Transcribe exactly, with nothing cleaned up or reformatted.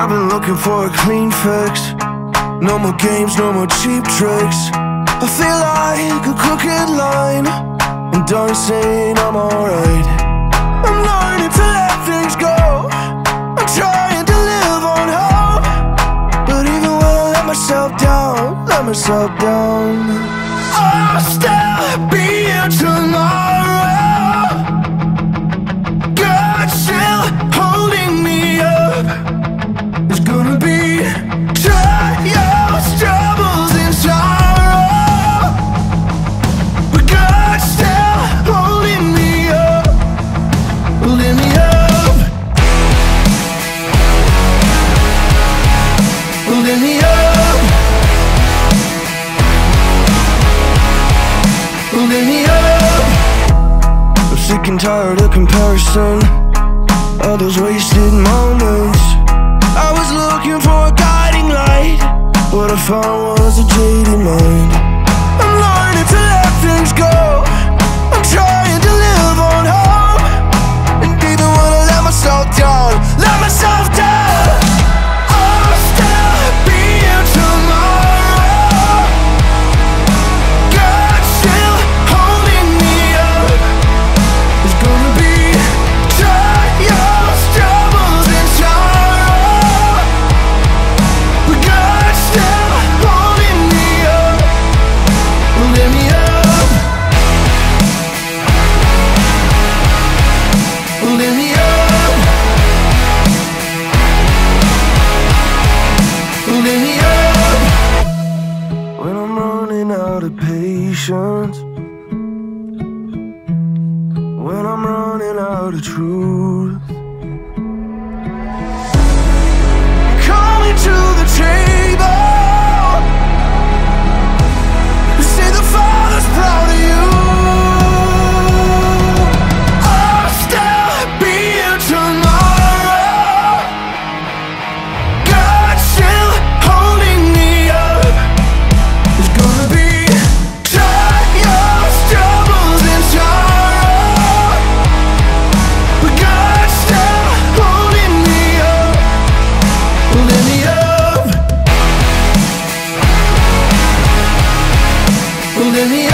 been looking for a clean fix. No more games, no more cheap tricks. I feel like a crooked line and done saying I'm alright. I'm learning to let things go. I'm trying to live on hope, but even when I let myself down, let myself down, I'll still be here tomorrow. God's still holding me up. It's gonna be trials, troubles, and sorrow, but God's still holding me up, holding me up, holding me up, holding me up. I'm sick and tired of comparison, all those wasted moments. I was looking for a guiding light, what I found was a jaded mind. I'm learning to let things go. I'm trying to live on hope, and even when I let myself down, let myself down, I'll still be here tomorrow. God's still holding me up. It's gonna be trials, troubles, and sorrow, but God's still holding me up, holding me up, holding me up, holding me up. When I'm running out of patience, when I'm running out of truth, coming to the table, say the Father's proud of you. I'll still be here tomorrow. God's still holding me up. It's gonna be trials, troubles, and sorrow, but God's still holding me up, holding me up, holding me